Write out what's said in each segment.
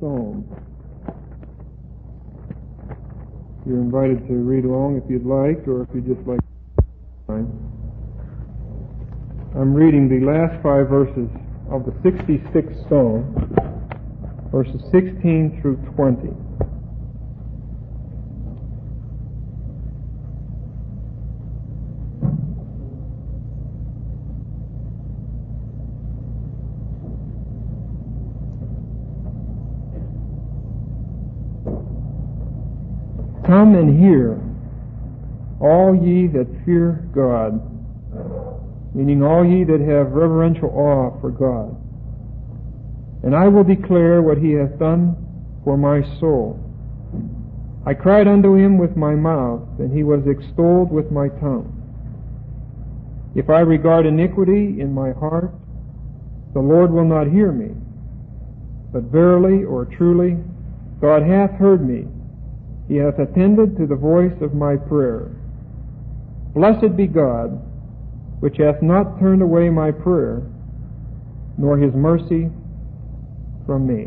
Psalm. You're invited to read along if you'd like, or if you'd just like to. I'm reading the last 5 verses of the 66th Psalm, verses 16 through 20. Come and hear, all ye that fear God, meaning all ye that have reverential awe for God. And I will declare what he hath done for my soul. I cried unto him with my mouth, and he was extolled with my tongue. If I regard iniquity in my heart, the Lord will not hear me. But verily or truly, God hath heard me. He hath attended to the voice of my prayer. Blessed be God, which hath not turned away my prayer, nor his mercy from me.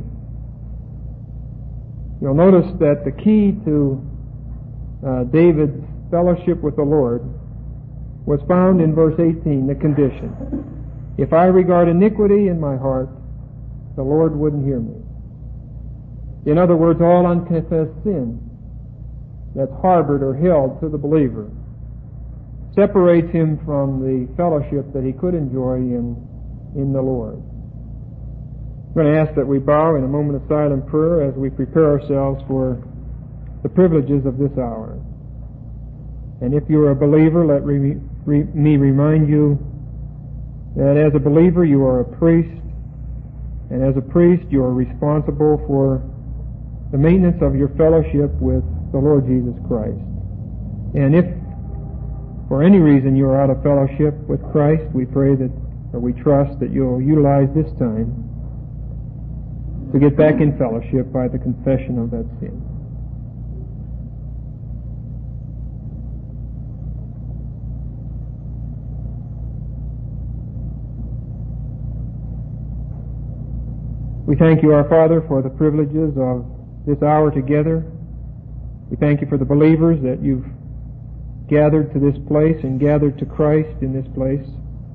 You'll notice that the key to David's fellowship with the Lord was found in verse 18, the condition. If I regard iniquity in my heart, the Lord wouldn't hear me. In other words, all unconfessed sin that's harbored or held to the believer separates him from the fellowship that he could enjoy in the Lord. I'm going to ask that we bow in a moment of silent prayer as we prepare ourselves for the privileges of this hour. And if you're a believer, let me remind you that as a believer you are a priest, and as a priest you are responsible for the maintenance of your fellowship with the Lord Jesus Christ. And if for any reason you are out of fellowship with Christ, we pray that, or we trust that you'll utilize this time to get back in fellowship by the confession of that sin. We thank you, our Father, for the privileges of this hour together. We thank you for the believers that you've gathered to this place and gathered to Christ in this place.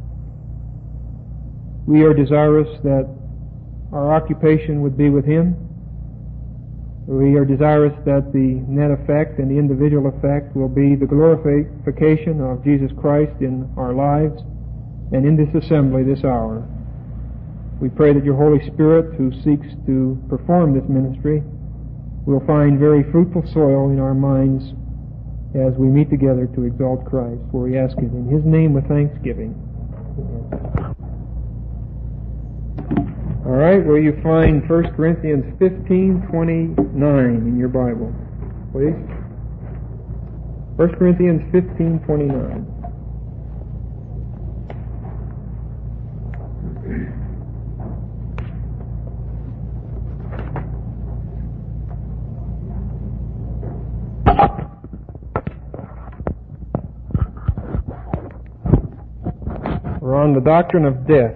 We are desirous that our occupation would be with him. We are desirous that the net effect and the individual effect will be the glorification of Jesus Christ in our lives and in this assembly this hour. We pray that your Holy Spirit, who seeks to perform this ministry, will find very fruitful soil in our minds as we meet together to exalt Christ, for we ask it in his name with thanksgiving. All right, will you find 1 Corinthians 15:29 in your Bible, please? 1 Corinthians 15:29. We're on the doctrine of death.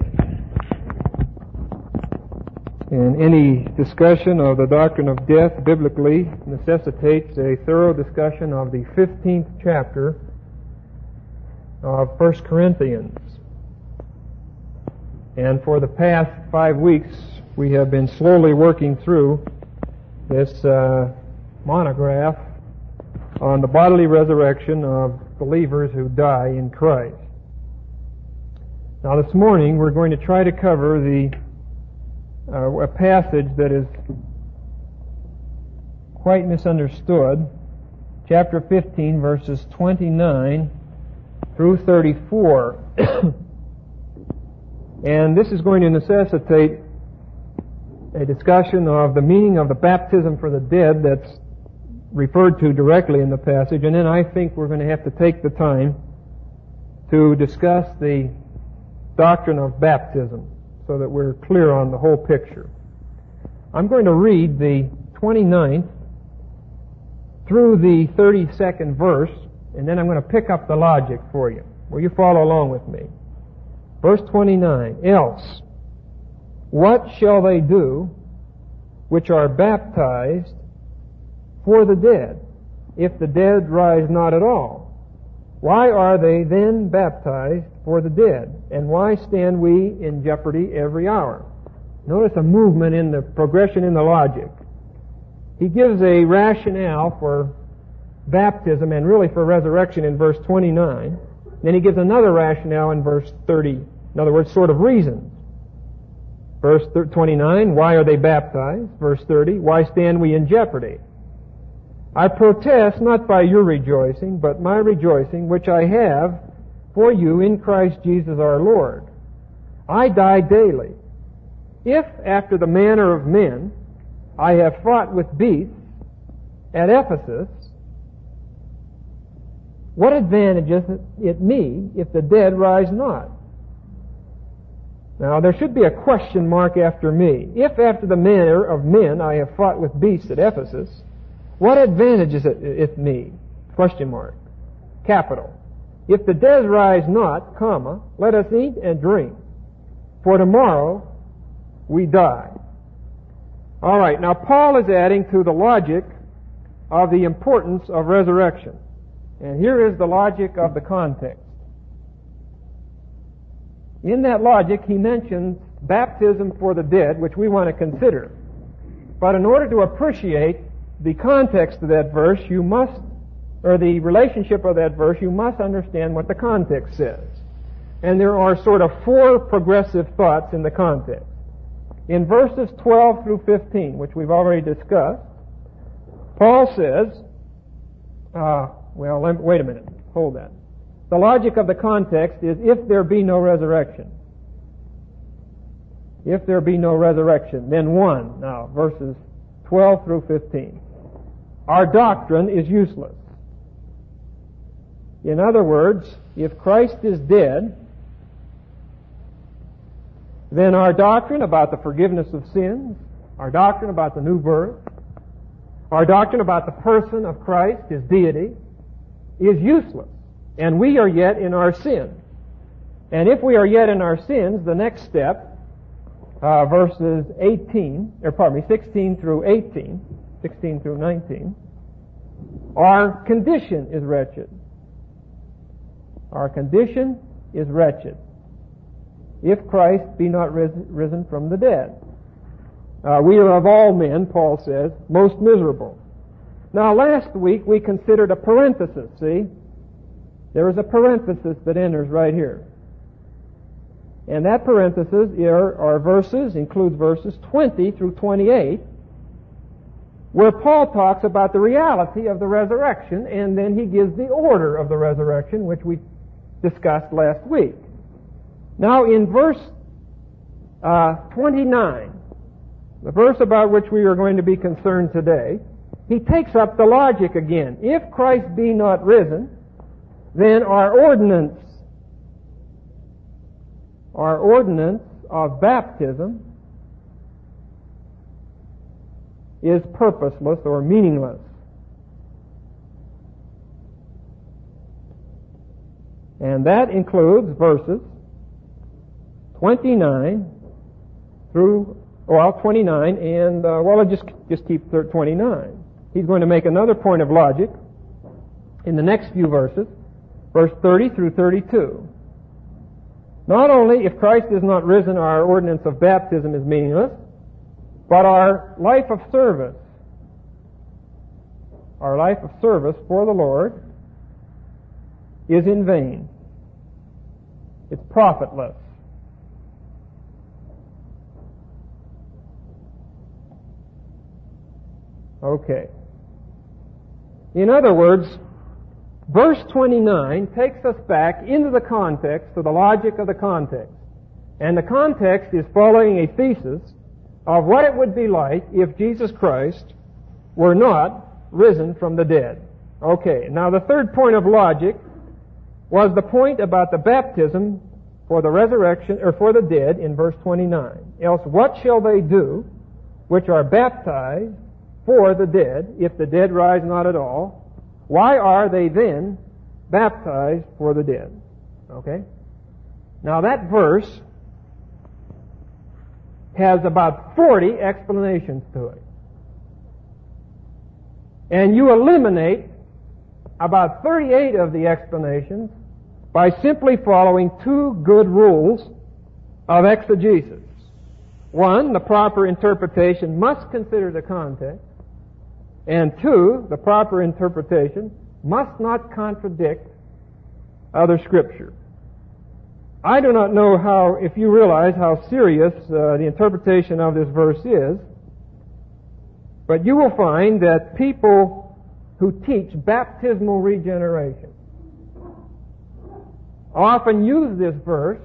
And any discussion of the doctrine of death biblically necessitates a thorough discussion of the 15th chapter of 1 Corinthians. And for the past 5 weeks, we have been slowly working through this monograph on the bodily resurrection of believers who die in Christ. Now this morning we're going to try to cover a passage that is quite misunderstood, chapter 15, verses 29 through 34. And this is going to necessitate a discussion of the meaning of the baptism for the dead that's referred to directly in the passage, and then I think we're going to have to take the time to discuss the doctrine of baptism so that we're clear on the whole picture. I'm going to read the 29th through the 32nd verse, and then I'm going to pick up the logic for you. Will you follow along with me? Verse 29, else, what shall they do which are baptized for the dead, if the dead rise not at all? Why are they then baptized for the dead? And why stand we in jeopardy every hour? Notice a movement in the progression in the logic. He gives a rationale for baptism and really for resurrection in verse 29. Then he gives another rationale in verse 30. In other words, sort of reasons. Verse 29, why are they baptized? Verse 30, why stand we in jeopardy? I protest not by your rejoicing, but my rejoicing which I have for you in Christ Jesus our Lord. I die daily. If, after the manner of men, I have fought with beasts at Ephesus, what advantages it me if the dead rise not? Now, there should be a question mark after me. If, after the manner of men, I have fought with beasts at Ephesus, what advantages it me? Question mark. Capital. If the dead rise not, comma, let us eat and drink, for tomorrow we die. All right, now Paul is adding to the logic of the importance of resurrection. And here is the logic of the context. In that logic, he mentions baptism for the dead, which we want to consider. But in order to appreciate the context of that verse, or the relationship of that verse, you must understand what the context says. And there are sort of four progressive thoughts in the context. In verses 12 through 15, which we've already discussed, Paul says, wait a minute, hold that. The logic of the context is if there be no resurrection. If there be no resurrection, then one. Now, verses 12 through 15. Our doctrine is useless. In other words, if Christ is dead, then our doctrine about the forgiveness of sins, our doctrine about the new birth, our doctrine about the person of Christ, His deity, is useless. And we are yet in our sin. And if we are yet in our sins, the next step, verses 16 through 18, 16 through 19, our condition is wretched. Our condition is wretched, if Christ be not risen from the dead. We are of all men, Paul says, most miserable. Now, last week we considered a parenthesis, see? There is a parenthesis that enters right here. And that parenthesis includes verses 20 through 28, where Paul talks about the reality of the resurrection, and then he gives the order of the resurrection, which we discussed last week. Now, in verse 29, the verse about which we are going to be concerned today, he takes up the logic again. If Christ be not risen, then our ordinance of baptism is purposeless or meaningless. And that includes verses 29 and, I'll just keep 29. He's going to make another point of logic in the next few verses, verse 30 through 32. Not only, if Christ is not risen, our ordinance of baptism is meaningless, but our life of service for the Lord is in vain. It's profitless. Okay. In other words, verse 29 takes us back into the context, to the logic of the context. And the context is following a thesis of what it would be like if Jesus Christ were not risen from the dead. Okay, now the third point of logic was the point about the baptism for the resurrection, or for the dead, in verse 29. Else what shall they do which are baptized for the dead, if the dead rise not at all? Why are they then baptized for the dead? Okay? Now that verse has about 40 explanations to it. And you eliminate about 38 of the explanations by simply following two good rules of exegesis. One, the proper interpretation must consider the context. And two, the proper interpretation must not contradict other Scripture. I do not know if you realize how serious the interpretation of this verse is, but you will find that people who teach baptismal regeneration often use this verse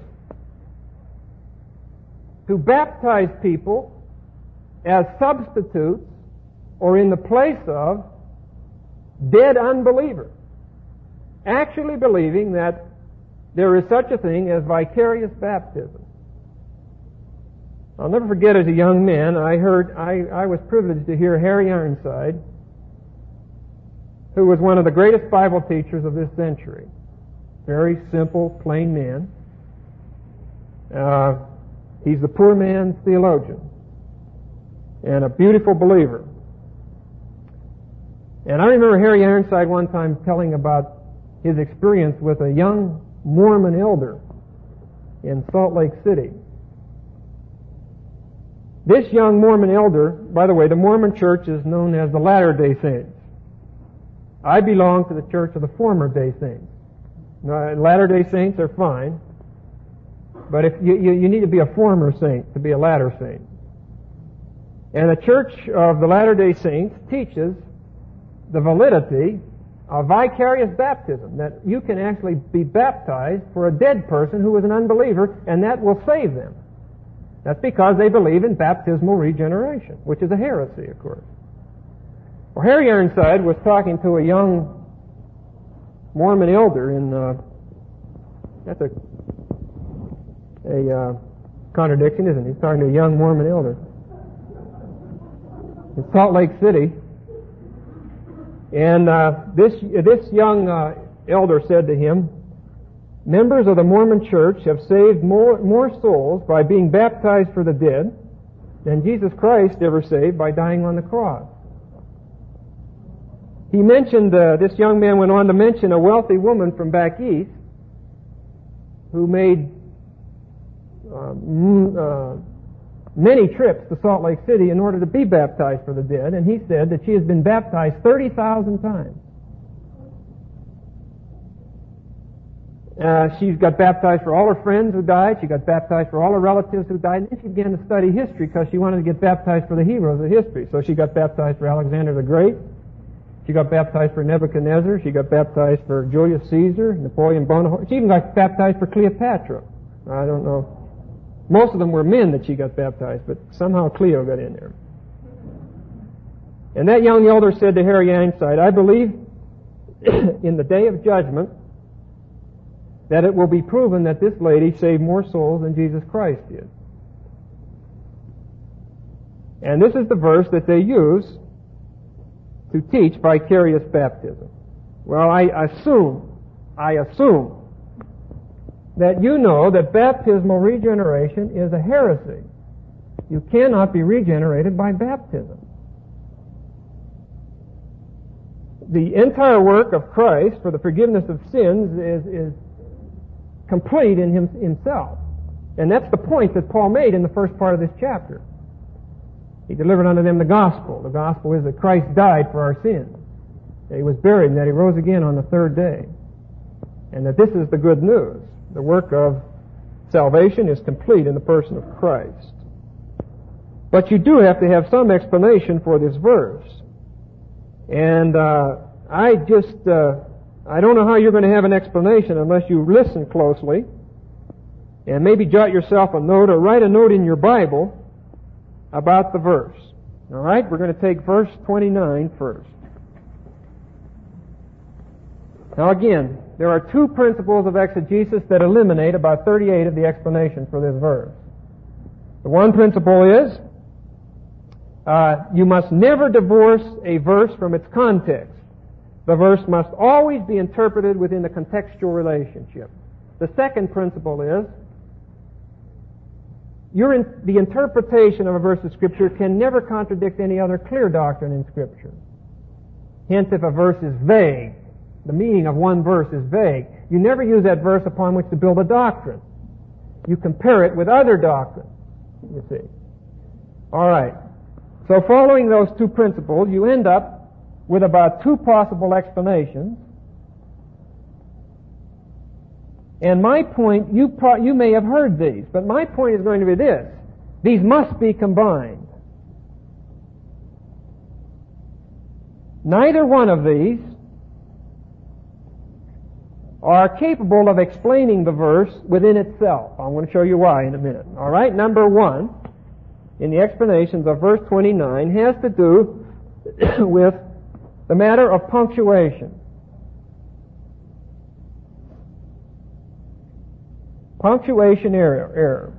to baptize people as substitutes or in the place of dead unbelievers, actually believing that there is such a thing as vicarious baptism. I'll never forget, as a young man, I was privileged to hear Harry Ironside, who was one of the greatest Bible teachers of this century. Very simple, plain man. He's the poor man's theologian and a beautiful believer. And I remember Harry Ironside one time telling about his experience with a young Mormon elder in Salt Lake City. This young Mormon elder, by the way, the Mormon church is known as the Latter-day Saints. I belong to the church of the Former-day Saints. Now, Latter-day Saints are fine, but if you need to be a former saint to be a latter saint. And the church of the Latter-day Saints teaches the validity of vicarious baptism, that you can actually be baptized for a dead person who is an unbeliever, and that will save them. That's because they believe in baptismal regeneration, which is a heresy, of course. Well, Harry Ironside was talking to a young Mormon elder in, that's a contradiction, isn't it? He's talking to a young Mormon elder in Salt Lake City. And this young elder said to him, members of the Mormon church have saved more souls by being baptized for the dead than Jesus Christ ever saved by dying on the cross. He mentioned, this young man went on to mention a wealthy woman from back east who made many trips to Salt Lake City in order to be baptized for the dead, and he said that she has been baptized 30,000 times. She got baptized for all her friends who died. She got baptized for all her relatives who died. And then she began to study history because she wanted to get baptized for the heroes of history. So she got baptized for Alexander the Great. She got baptized for Nebuchadnezzar. She got baptized for Julius Caesar, Napoleon Bonaparte. She even got baptized for Cleopatra. I don't know. Most of them were men that she got baptized, but somehow Cleo got in there. And that young elder said to Harry Ironside, I believe in the day of judgment that it will be proven that this lady saved more souls than Jesus Christ did. And this is the verse that they use to teach vicarious baptism. Well, I assume that you know that baptismal regeneration is a heresy. You cannot be regenerated by baptism. The entire work of Christ for the forgiveness of sins is complete in himself. And that's the point that Paul made in the first part of this chapter. He delivered unto them the gospel. The gospel is that Christ died for our sins, that he was buried, and that he rose again on the third day. And that this is the good news. The work of salvation is complete in the person of Christ. But you do have to have some explanation for this verse. And I don't know how you're going to have an explanation unless you listen closely and maybe jot yourself a note or write a note in your Bible about the verse. All right? We're going to take verse 29 first. Now again, there are two principles of exegesis that eliminate about 38 of the explanations for this verse. The one principle is you must never divorce a verse from its context. The verse must always be interpreted within the contextual relationship. The second principle is the interpretation of a verse of Scripture can never contradict any other clear doctrine in Scripture. Hence, if a verse is vague, the meaning of one verse is vague, you never use that verse upon which to build a doctrine. You compare it with other doctrines, you see. All right. So following those two principles, you end up with about two possible explanations. And my point, you may have heard these, but my point is going to be this. These must be combined. Neither one of these are capable of explaining the verse within itself. I'm going to show you why in a minute. All right? Number one, in the explanations of verse 29, has to do with the matter of punctuation. Punctuation error.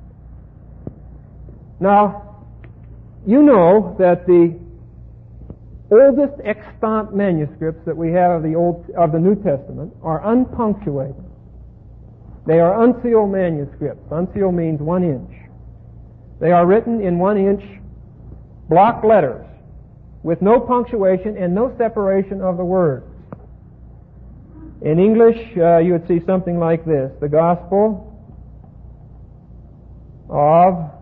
Now, you know that the oldest extant manuscripts that we have of the New Testament are unpunctuated. They are unsealed manuscripts. Unsealed means 1 inch. They are written in 1 inch block letters with no punctuation and no separation of the words. In English, you would see something like this: the Gospel of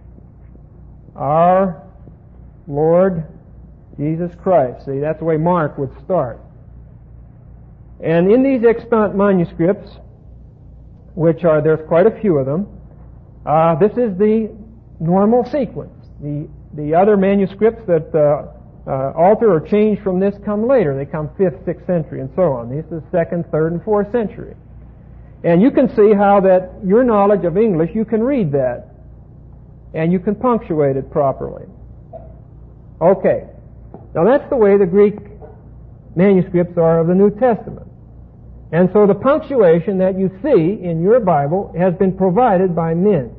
our Lord Jesus Christ. See, that's the way Mark would start. And in these extant manuscripts, there's quite a few of them, this is the normal sequence. The other manuscripts that alter or change from this come later. They come 5th, 6th century, and so on. This is 2nd, 3rd, and 4th century. And you can see how that your knowledge of English, you can read that, and you can punctuate it properly. Okay. Now that's the way the Greek manuscripts are of the New Testament. And so the punctuation that you see in your Bible has been provided by men.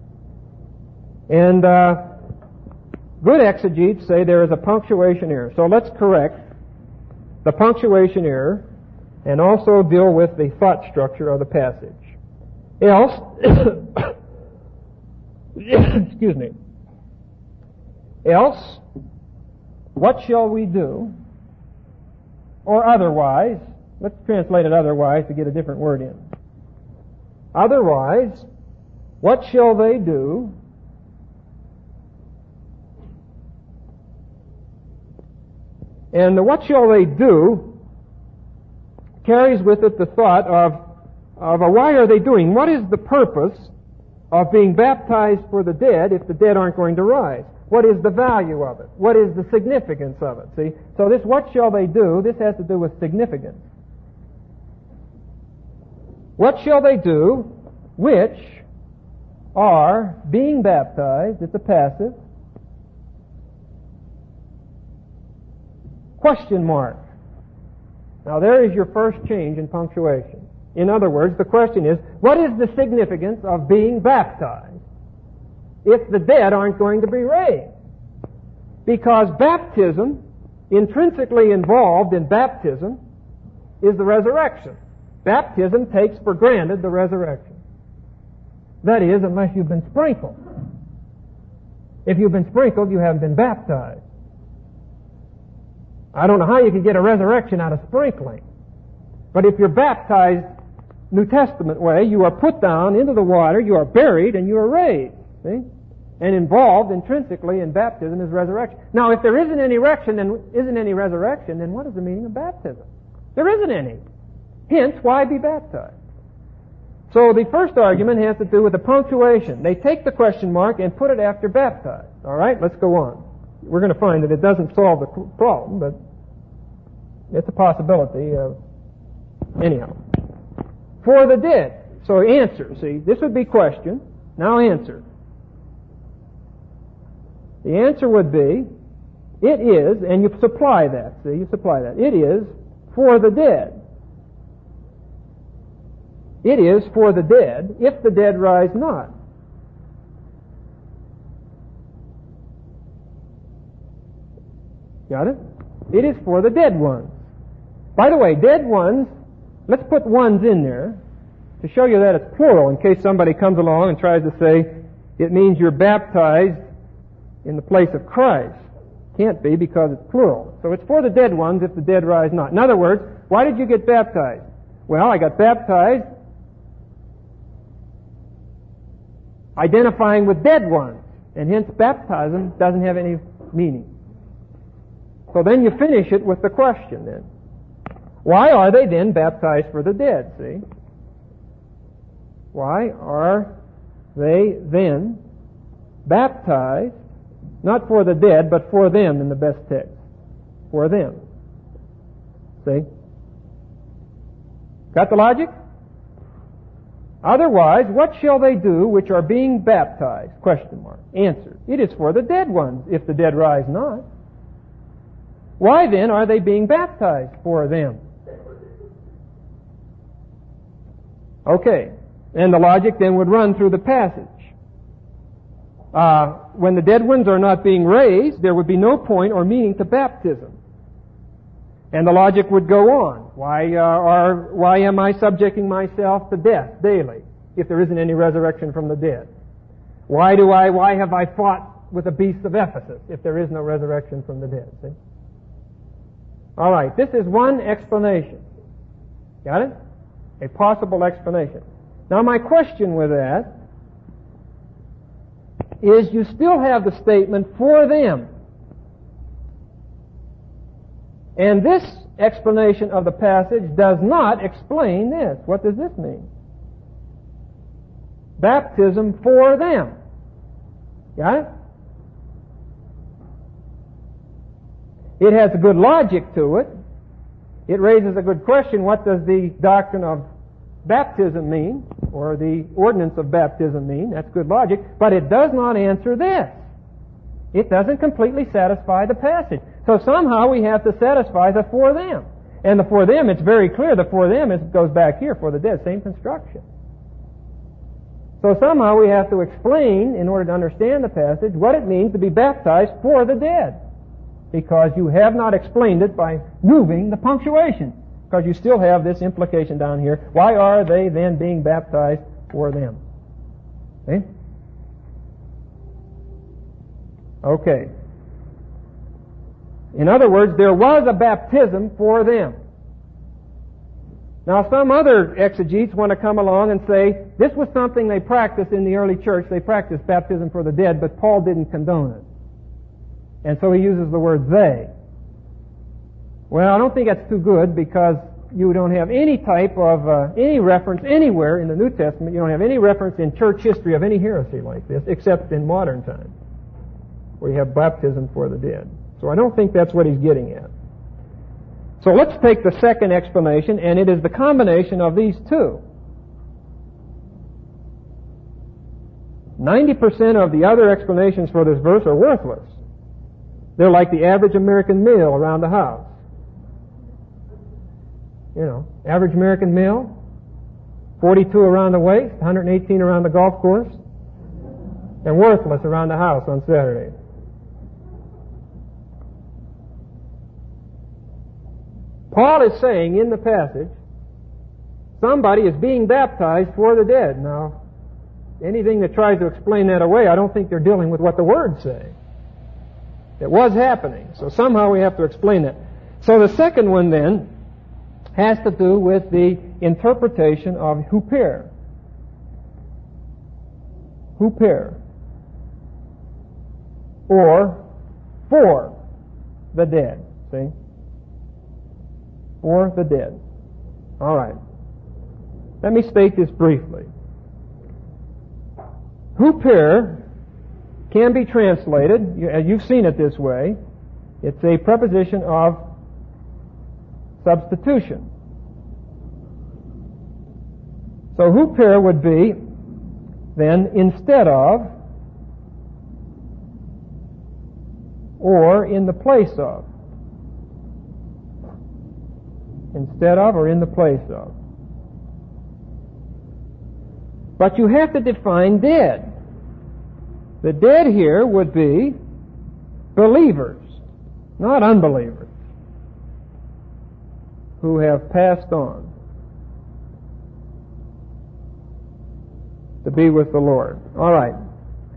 And good exegetes say there is a punctuation error. So let's correct the punctuation error and also deal with the thought structure of the passage. Else, excuse me. Else, what shall we do? Or otherwise, let's translate it otherwise to get a different word in. Otherwise, what shall they do? And the what shall they do carries with it the thought of why are they doing? What is the purpose of being baptized for the dead if the dead aren't going to rise? What is the value of it? What is the significance of it? See? So this what shall they do, this has to do with significance. What shall they do which are being baptized? It's a passive. Question mark. Now there is your first change in punctuation. In other words, the question is, what is the significance of being baptized if the dead aren't going to be raised? Because baptism, intrinsically involved in baptism, is the resurrection. Baptism takes for granted the resurrection. That is, unless you've been sprinkled. If you've been sprinkled, you haven't been baptized. I don't know how you could get a resurrection out of sprinkling. But if you're baptized New Testament way, you are put down into the water, you are buried, and you are raised. See? And involved intrinsically in baptism is resurrection. Now, if there isn't any resurrection, then what is the meaning of baptism? There isn't any. Hence, why be baptized? So the first argument has to do with the punctuation. They take the question mark and put it after baptized. All right, let's go on. We're going to find that it doesn't solve the problem, but it's a possibility. Anyhow. For the dead. So answer. See, this would be question. Now answer. The answer would be, it is, and you supply that. See, you supply that. It is for the dead. It is for the dead, if the dead rise not. Got it? It is for the dead ones. By the way, dead ones, let's put ones in there to show you that it's plural in case somebody comes along and tries to say, It means you're baptized in the place of Christ. Can't be because it's plural. So it's for the dead ones if the dead rise not. In other words, why did you get baptized? Well, I got baptized identifying with dead ones, and hence baptism doesn't have any meaning. So then you finish it with the question then. Why are they then baptized for the dead, see? Why are they then baptized, not for the dead, but for them in the best text? For them. See? Got the logic? Otherwise, what shall they do which are being baptized? Question mark. Answer. It is for the dead ones, if the dead rise not. Why then are they being baptized? For them. Okay. And the logic then would run through the passage. When the dead ones are not being raised, there would be no point or meaning to baptism. And the logic would go on. Why am I subjecting myself to death daily if there isn't any resurrection from the dead? Why have I fought with the beasts of Ephesus if there is no resurrection from the dead? See? All right, this is one explanation. Got it? A possible explanation. Now my question with that is you still have the statement for them. And this explanation of the passage does not explain this. What does this mean? Baptism for them. Got it? It has a good logic to it. It raises a good question. What does the doctrine of baptism mean? Or the ordinance of baptism mean? That's good logic. But it does not answer this. It doesn't completely satisfy the passage. So somehow we have to satisfy the for them. And the for them, it's very clear. The for them goes back here for the dead. Same construction. So somehow we have to explain, in order to understand the passage, what it means to be baptized for the dead. Because you have not explained it by moving the punctuation. Because you still have this implication down here. Why are they then being baptized for them? Okay? Okay. In other words, there was a baptism for them. Now, some other exegetes want to come along and say, this was something they practiced in the early church. They practiced baptism for the dead, but Paul didn't condone it. And so he uses the word they. Well, I don't think that's too good because you don't have any type of, any reference anywhere in the New Testament. You don't have any reference in church history of any heresy like this, except in modern times, where you have baptism for the dead. So I don't think that's what he's getting at. So let's take the second explanation, and it is the combination of these two. 90% of the other explanations for this verse are worthless. They're like the average American meal around the house. You know, average American meal, 42 around the waist, 118 around the golf course, and worthless around the house on Saturday. Paul is saying in the passage, somebody is being baptized for the dead. Now, anything that tries to explain that away, I don't think they're dealing with what the words say. It was happening, so somehow we have to explain that. So the second one then has to do with the interpretation of huper. Huper. Or for the dead. See? For the dead. All right. Let me state this briefly. Huper can be translated, as you've seen it this way, it's a preposition of substitution. So huper would be then instead of or in the place of. Instead of or in the place of. But you have to define dead. The dead here would be believers, not unbelievers, who have passed on to be with the Lord. All right.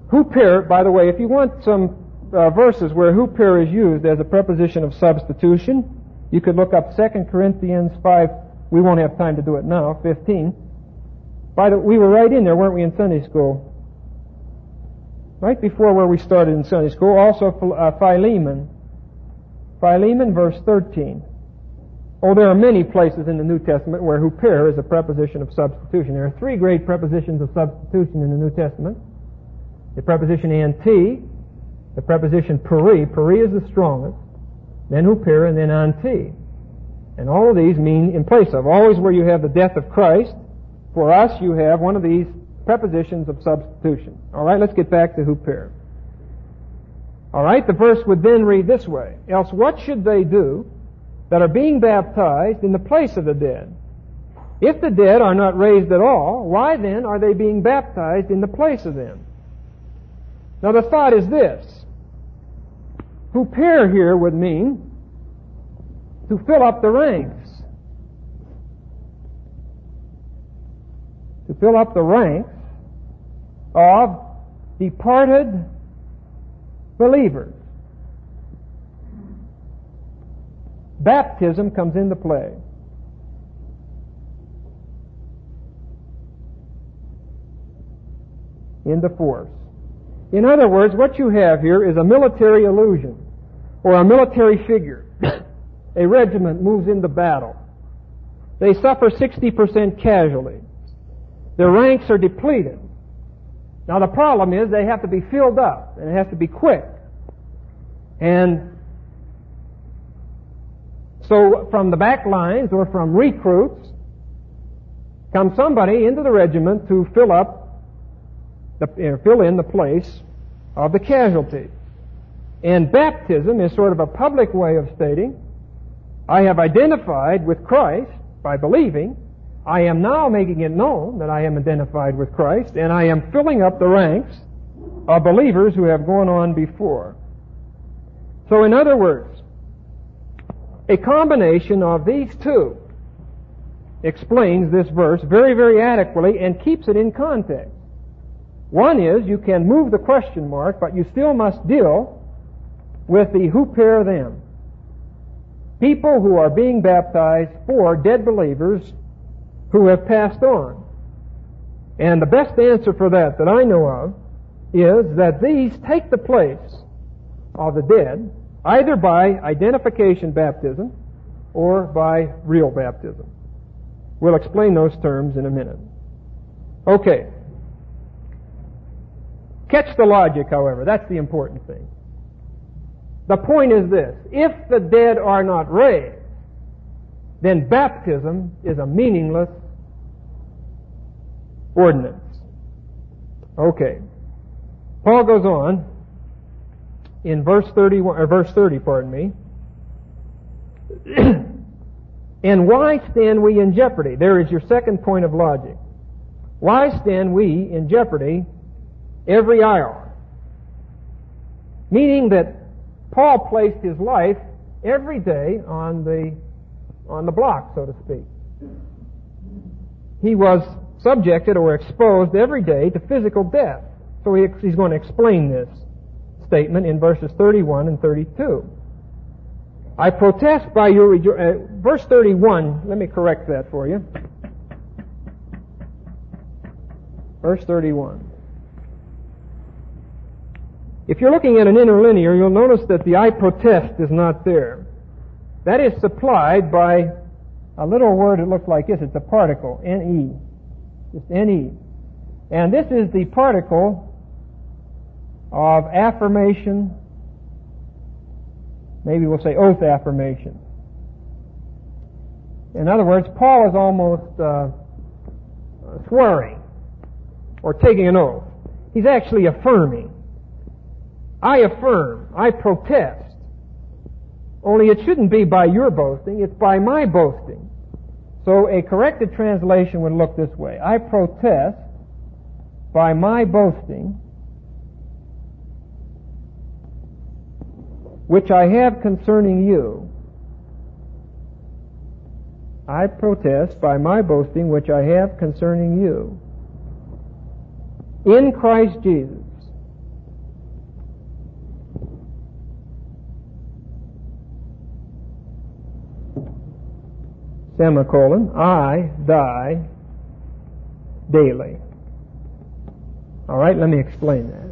Huper, by the way, if you want some verses where huper is used as a preposition of substitution, you could look up 2 Corinthians 5. We won't have time to do it now, 15. We were right in there, weren't we, in Sunday school? Right before where we started in Sunday school. Also Philemon. Philemon, verse 13. Oh, there are many places in the New Testament where huper is a preposition of substitution. There are three great prepositions of substitution in the New Testament. The preposition anti, the preposition peri. Peri is the strongest. Then huper, and then anti. And all of these mean in place of. Always where you have the death of Christ, for us you have one of these prepositions of substitution. All right, let's get back to huper. All right, the verse would then read this way. Else what should they do that are being baptized in the place of the dead? If the dead are not raised at all, why then are they being baptized in the place of them? Now the thought is this. Huper here would mean to fill up the ranks. To fill up the ranks of departed believers. Baptism comes into play. Into force. In other words, what you have here is a military illusion, or a military figure. A regiment moves into battle. They suffer 60% casualty. Their ranks are depleted. Now the problem is they have to be filled up, and it has to be quick. And so from the back lines or from recruits comes somebody into the regiment to fill in the place of the casualty. And baptism is sort of a public way of stating, I have identified with Christ by believing. I am now making it known that I am identified with Christ, and I am filling up the ranks of believers who have gone on before. So in other words, a combination of these two explains this verse very, very adequately and keeps it in context. One is you can move the question mark, but you still must deal with the huper them. People who are being baptized for dead believers who have passed on. And the best answer for that I know of is that these take the place of the dead either by identification baptism or by real baptism. We'll explain those terms in a minute. Okay. Catch the logic, however. That's the important thing. The point is this. If the dead are not raised, then baptism is a meaningless ordinance. Okay. Paul goes on in verse 30, pardon me. And why stand we in jeopardy? There is your second point of logic. Why stand we in jeopardy every hour? Meaning that Paul placed his life every day on the block, so to speak. He was subjected or exposed every day to physical death. So he's going to explain this statement in verses 31 and 32. I protest by your verse 31, let me correct that for you. Verse 31. If you're looking at an interlinear, you'll notice that the I protest is not there. That is supplied by a little word that looks like this. It's a particle, N-E. Just N-E. And this is the particle of affirmation. Maybe we'll say oath affirmation. In other words, Paul is almost swearing or taking an oath. He's actually affirming. I affirm, I protest. Only it shouldn't be by your boasting, it's by my boasting. So a corrected translation would look this way. I protest by my boasting, which I have concerning you. I protest by my boasting, which I have concerning you. In Christ Jesus. semicolon, I die daily. All right, let me explain that.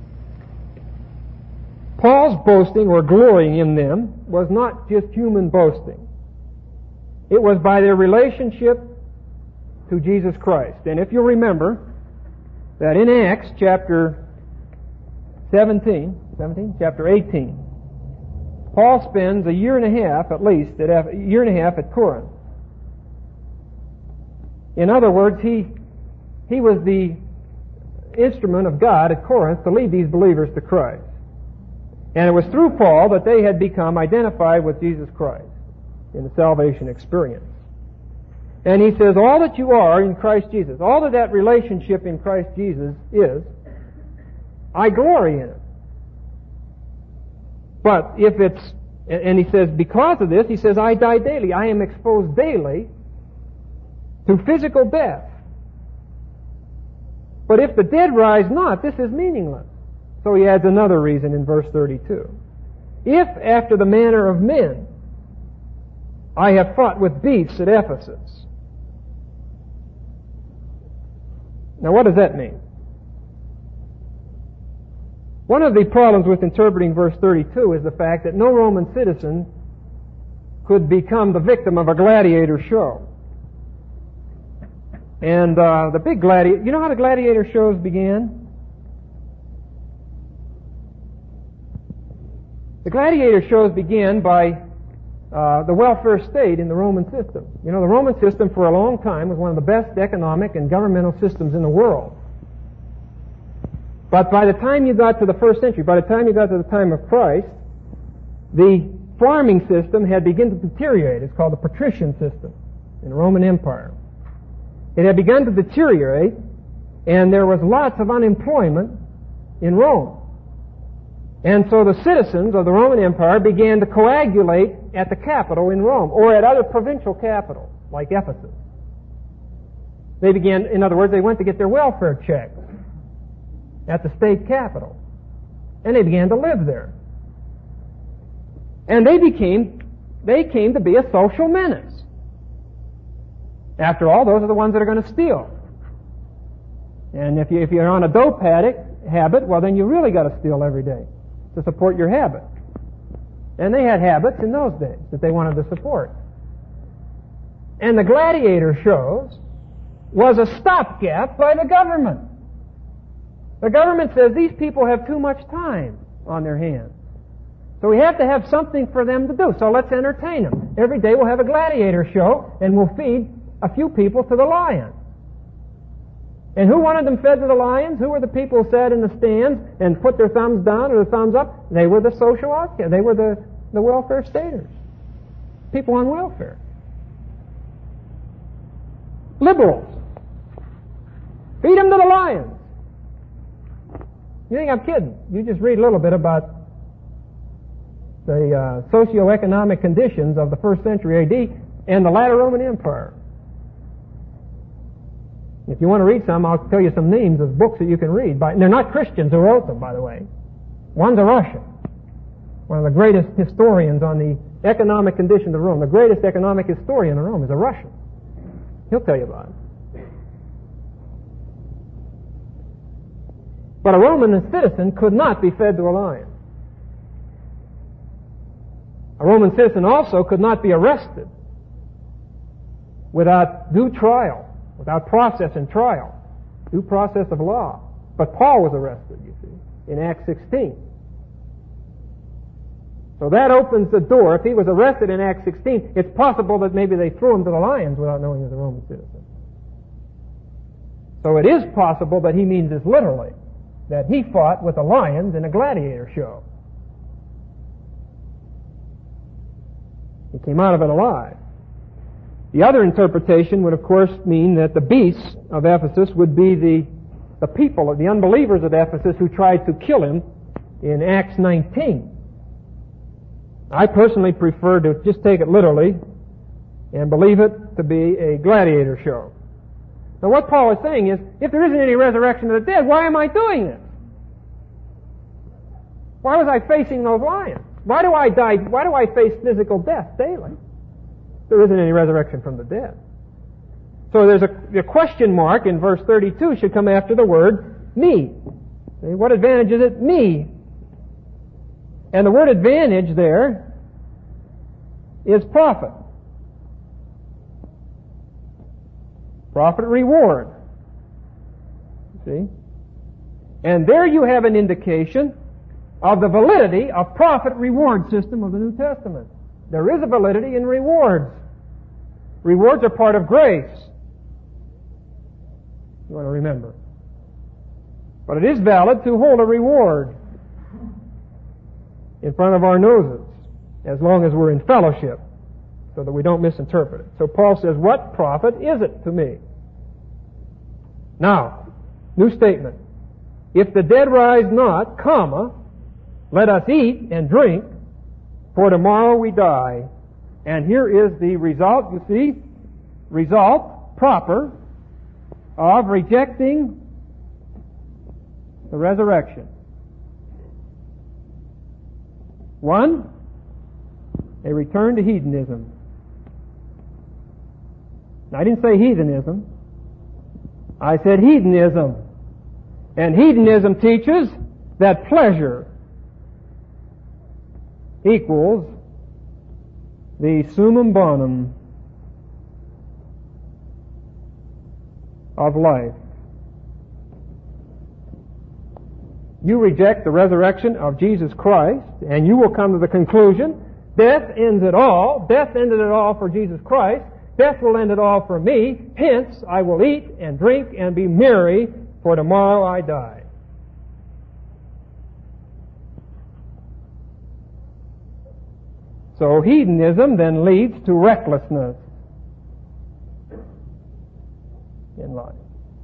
Paul's boasting or glorying in them was not just human boasting. It was by their relationship to Jesus Christ. And if you'll remember that in Acts chapter 18, Paul spends a year and a half at least, at Corinth. In other words, he was the instrument of God at Corinth to lead these believers to Christ. And it was through Paul that they had become identified with Jesus Christ in the salvation experience. And he says, all that you are in Christ Jesus, all of that relationship in Christ Jesus is, I glory in it. But if it's, and he says, because of this, he says, I die daily. I am exposed daily to physical death. But if the dead rise not, this is meaningless. So he adds another reason in verse 32. If, after the manner of men, I have fought with beasts at Ephesus. Now what does that mean? One of the problems with interpreting verse 32 is the fact that no Roman citizen could become the victim of a gladiator show. And the big gladiator, you know how the gladiator shows began? The gladiator shows began by the welfare state in the Roman system. You know, the Roman system for a long time was one of the best economic and governmental systems in the world. But by the time you got to the first century, by the time you got to the time of Christ, the farming system had begun to deteriorate. It's called the patrician system in the Roman Empire. It had begun to deteriorate, and there was lots of unemployment in Rome. And so the citizens of the Roman Empire began to coagulate at the capital in Rome, or at other provincial capitals, like Ephesus. They began, in other words, they went to get their welfare checks at the state capital. And they began to live there. And they came to be a social menace. After all, those are the ones that are going to steal. And if you're on a dope habit, well, then you really got to steal every day to support your habit. And they had habits in those days that they wanted to support. And the gladiator shows was a stopgap by the government. The government says these people have too much time on their hands. So we have to have something for them to do. So let's entertain them. Every day we'll have a gladiator show and we'll feed a few people to the lions. And who wanted them fed to the lions? Who were the people who sat in the stands and put their thumbs down or their thumbs up? They were the social outcasts. They were the welfare staters. People on welfare. Liberals. Feed them to the lions. You think I'm kidding? You just read a little bit about the socioeconomic conditions of the first century A.D. and the latter Roman Empire. If you want to read some, I'll tell you some names of books that you can read. And they're not Christians who wrote them, by the way. One's a Russian. One of the greatest historians on the economic conditions of Rome. The greatest economic historian of Rome is a Russian. He'll tell you about it. But a Roman citizen could not be fed to a lion. A Roman citizen also could not be arrested without due trial, without process and trial, due process of law. But Paul was arrested, you see, in Acts 16. So that opens the door. If he was arrested in Acts 16, it's possible that maybe they threw him to the lions without knowing he was a Roman citizen. So it is possible that he means this literally, that he fought with the lions in a gladiator show. He came out of it alive. The other interpretation would, of course, mean that the beasts of Ephesus would be the people, the unbelievers of Ephesus who tried to kill him in Acts 19. I personally prefer to just take it literally and believe it to be a gladiator show. Now what Paul is saying is, if there isn't any resurrection of the dead, why am I doing this? Why was I facing those lions? Why do I face physical death daily? There isn't any resurrection from the dead. So there's a question mark in verse 32 should come after the word me. See, what advantage is it? Me. And the word advantage there is profit. Profit reward. See? And there you have an indication of the validity of profit reward system of the New Testament. There is a validity in rewards. Rewards are part of grace. You want to remember. But it is valid to hold a reward in front of our noses as long as we're in fellowship so that we don't misinterpret it. So Paul says, what profit is it to me? Now, new statement. If the dead rise not, comma, let us eat and drink, for tomorrow we die. And here is the result, you see, result proper of rejecting the resurrection. One, a return to hedonism. Now, I didn't say heathenism. I said hedonism. And hedonism teaches that pleasure equals the summum bonum of life. You reject the resurrection of Jesus Christ, and you will come to the conclusion, death ends it all. Death ended it all for Jesus Christ. Death will end it all for me. Hence, I will eat and drink and be merry, for tomorrow I die. So hedonism then leads to recklessness in life.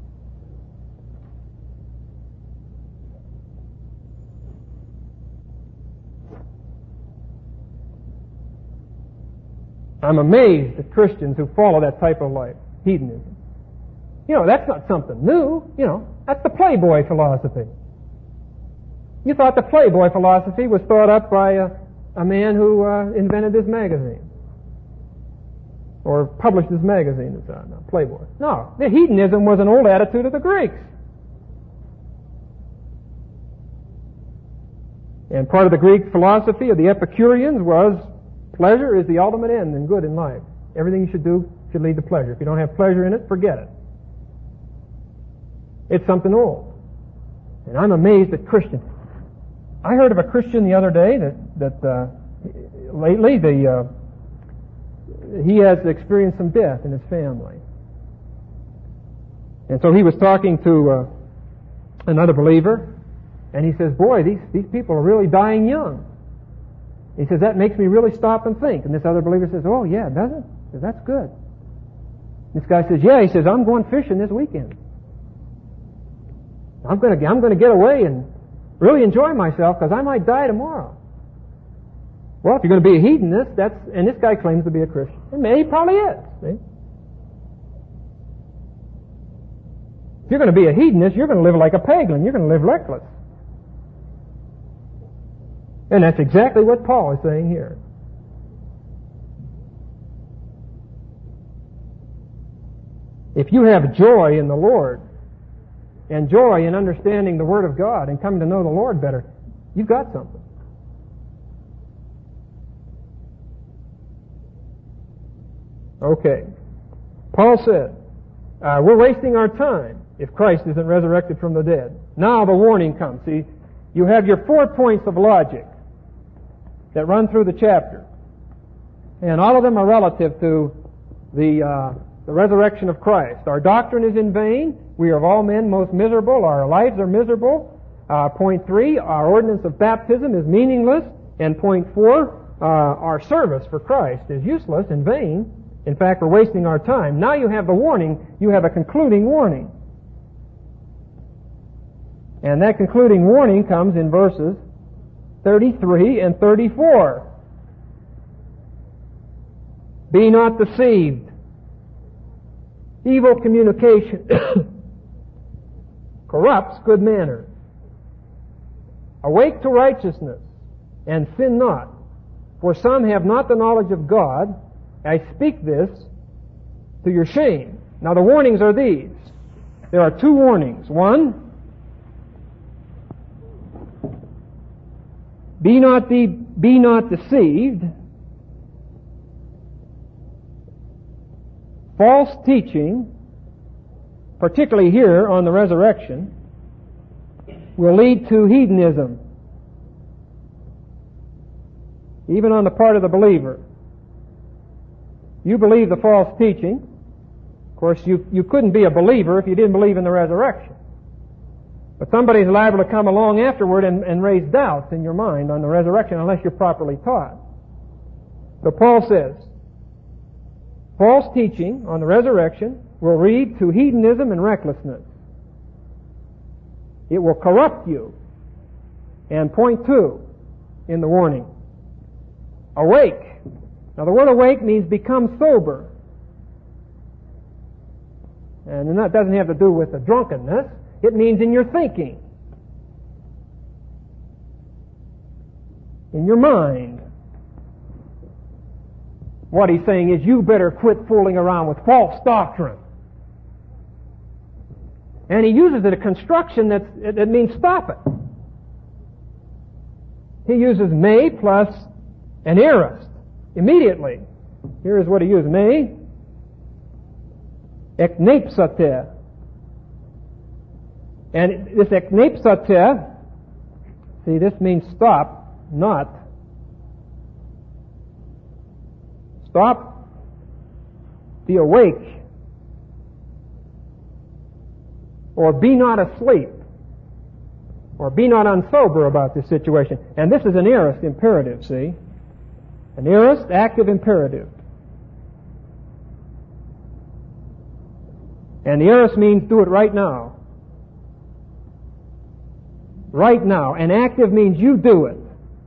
I'm amazed at Christians who follow that type of life, hedonism. You know, that's not something new. You know, that's the Playboy philosophy. You thought the Playboy philosophy was thought up by a man who invented this magazine. Or published this magazine that's out now, Playboy. No, the hedonism was an old attitude of the Greeks. And part of the Greek philosophy of the Epicureans was pleasure is the ultimate end and good in life. Everything you should do should lead to pleasure. If you don't have pleasure in it, forget it. It's something old. And I'm amazed at Christians. I heard of a Christian the other day that lately he has experienced some death in his family. And so he was talking to another believer, and he says, boy, these people are really dying young. He says, that makes me really stop and think. And this other believer says, oh yeah, does it? He says, that's good. This guy says, yeah, he says, I'm going fishing this weekend. I'm going to get away and really enjoy myself because I might die tomorrow. Well, if you're going to be a hedonist, and this guy claims to be a Christian. And he probably is. See? If you're going to be a hedonist, you're going to live like a pagan. You're going to live reckless. And that's exactly what Paul is saying here. If you have joy in the Lord, and joy in understanding the Word of God and coming to know the Lord better, you've got something. Okay. Paul said, we're wasting our time if Christ isn't resurrected from the dead. Now the warning comes. See, you have your 4 points of logic that run through the chapter. And all of them are relative to the resurrection of Christ. Our doctrine is in vain. We are of all men most miserable. Our lives are miserable. Point 3, our ordinance of baptism is meaningless. And point 4, our service for Christ is useless and vain. In fact, we're wasting our time. Now you have the warning. You have a concluding warning. And that concluding warning comes in verses 33 and 34. Be not deceived. Evil communication corrupts good manners. Awake to righteousness, and sin not. For some have not the knowledge of God. I speak this to your shame. Now the warnings are these. There are two warnings. One, be not deceived. False teaching, particularly here on the resurrection, will lead to hedonism, even on the part of the believer. You believe the false teaching. Of course, you couldn't be a believer if you didn't believe in the resurrection. But somebody's liable to come along afterward and raise doubts in your mind on the resurrection unless you're properly taught. So Paul says, false teaching on the resurrection will lead to hedonism and recklessness. It will corrupt you. And point 2 in the warning. Awake. Now the word awake means become sober. And that doesn't have to do with the drunkenness. It means in your thinking. In your mind. What he's saying is you better quit fooling around with false doctrine. And he uses a construction that means stop it. He uses may plus an aorist immediately. Here is what he used. May eknepsate. And this eknepsate, see, this means stop, not. Stop, be awake, or be not asleep, or be not unsober about this situation. And this is an aorist imperative, see? An aorist active imperative. And the aorist means do it right now. Right now. And active means you do it.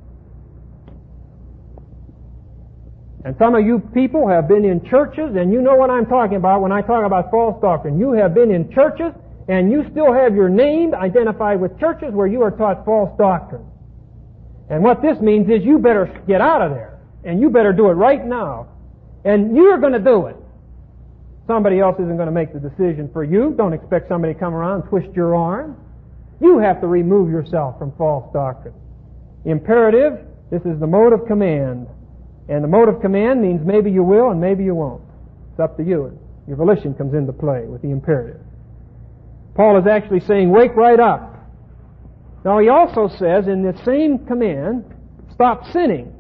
And some of you people have been in churches, and you know what I'm talking about when I talk about false doctrine. You have been in churches, and you still have your name identified with churches where you are taught false doctrine. And what this means is you better get out of there, and you better do it right now. And you're going to do it. Somebody else isn't going to make the decision for you. Don't expect somebody to come around and twist your arm. You have to remove yourself from false doctrine. Imperative, this is the mode of command. And the mode of command means maybe you will and maybe you won't. It's up to you. Your volition comes into play with the imperative. Paul is actually saying, wake right up. Now he also says in the same command, stop sinning.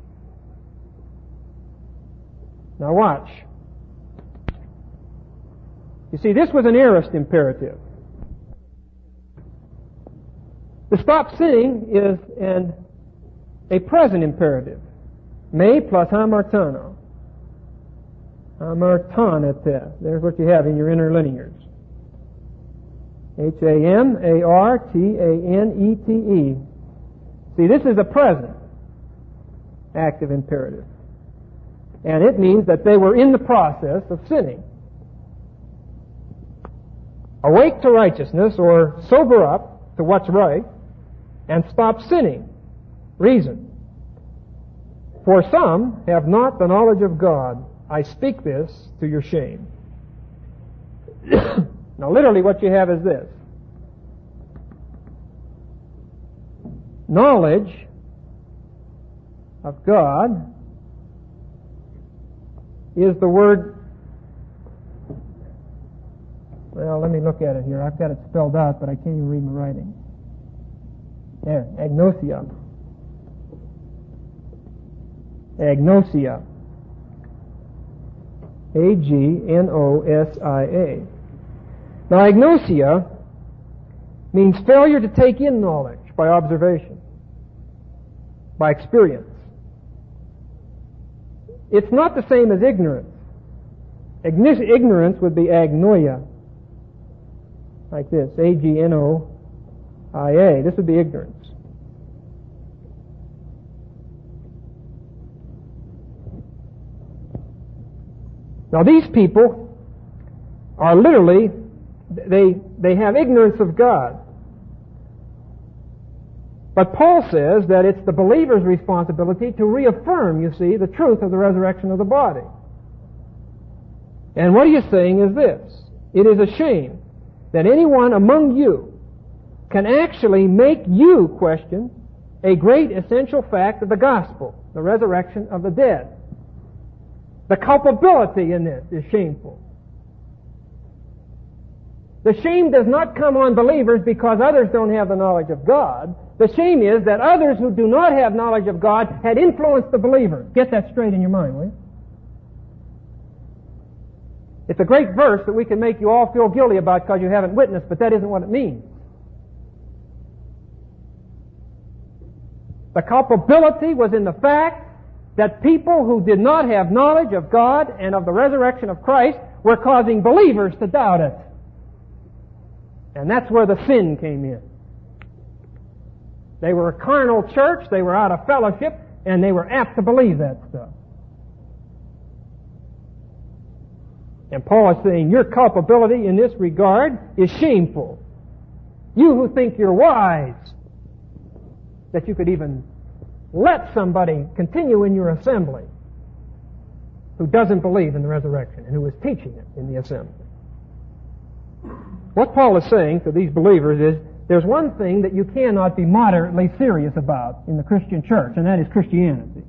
Now watch. You see, this was an aorist imperative. The stop sinning is a present imperative. Me plus hamartano. Hamartanete. There's what you have in your interlinears. Hamartanete. See, this is a present active imperative. And it means that they were in the process of sinning. Awake to righteousness, or sober up to what's right, and stop sinning. Reason. For some have not the knowledge of God. I speak this to your shame. Now literally what you have is this. Knowledge of God is the word, well, let me look at it here. I've got it spelled out, but I can't even read my writing. There, agnosia. Agnosia. Agnosia. Now, agnosia means failure to take in knowledge by observation, by experience. It's not the same as ignorance. Ignorance would be agnoia, like this, agnoia. This would be ignorance. Now these people are literally, they have ignorance of God. But Paul says that it's the believer's responsibility to reaffirm, you see, the truth of the resurrection of the body. And what he is saying is this: it is a shame that anyone among you can actually make you question a great essential fact of the gospel, the resurrection of the dead. The culpability in this is shameful. The shame does not come on believers because others don't have the knowledge of God. The shame is that others who do not have knowledge of God had influenced the believers. Get that straight in your mind, will you? It's a great verse that we can make you all feel guilty about because you haven't witnessed, but that isn't what it means. The culpability was in the fact that people who did not have knowledge of God and of the resurrection of Christ were causing believers to doubt it. And that's where the sin came in. They were a carnal church, they were out of fellowship, and they were apt to believe that stuff. And Paul is saying your culpability in this regard is shameful. You who think you're wise, that you could even let somebody continue in your assembly who doesn't believe in the resurrection and who is teaching it in the assembly. What Paul is saying to these believers is there's one thing that you cannot be moderately serious about in the Christian church, and that is Christianity.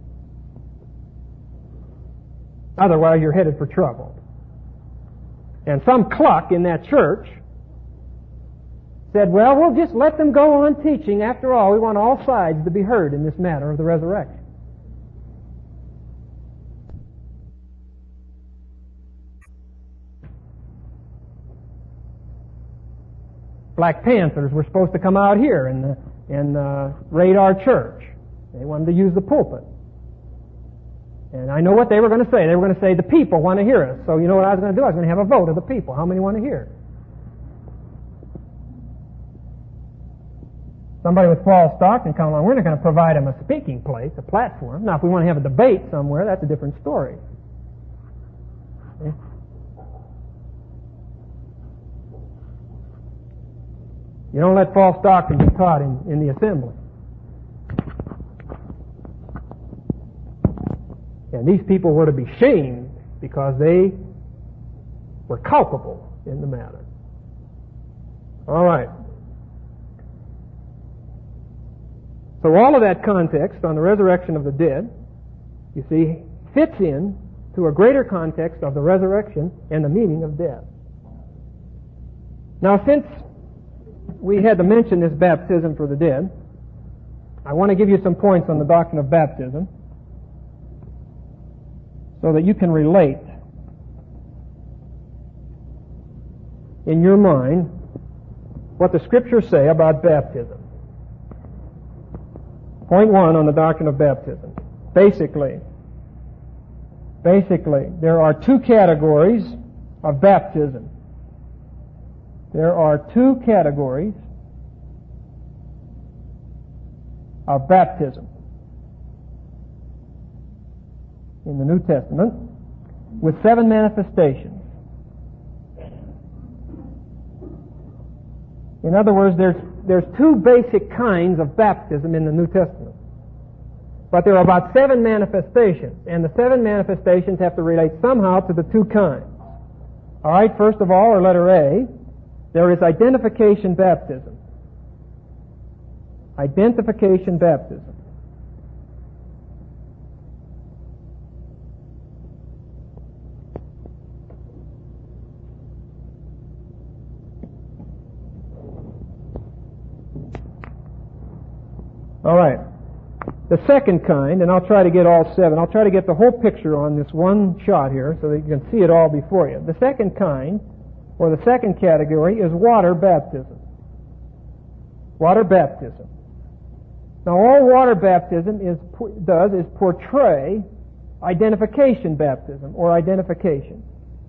Otherwise, you're headed for trouble. And some cluck in that church said, well, we'll just let them go on teaching. After all, we want all sides to be heard in this matter of the resurrection. Black Panthers were supposed to come out here and raid our church. They wanted to use the pulpit. And I know what they were going to say. They were going to say, the people want to hear us. So you know what I was going to do? I was going to have a vote of the people. How many want to hear? Somebody with Paul Stockton come along, we're not going to provide them a speaking place, a platform. Now, if we want to have a debate somewhere, that's a different story. Okay? You don't let false doctrine be taught in the assembly. And these people were to be shamed because they were culpable in the matter. All right. So all of that context on the resurrection of the dead, you see, fits in to a greater context of the resurrection and the meaning of death. Now, since we had to mention this baptism for the dead, I want to give you some points on the doctrine of baptism so that you can relate in your mind what the Scriptures say about baptism. Point one on the doctrine of baptism. Basically, there are two categories of baptism. There are two categories of baptism in the New Testament with 7 manifestations. In other words, there's two basic kinds of baptism in the New Testament. But there are about 7 manifestations, and the 7 manifestations have to relate somehow to the two kinds. All right, first of all, or letter A, there is identification baptism. Identification baptism. All right. The second kind, and I'll try to get all 7. I'll try to get the whole picture on this one shot here so that you can see it all before you. The second kind, or the second category, is water baptism. Water baptism. Now, all water baptism does is portray identification baptism, or identification.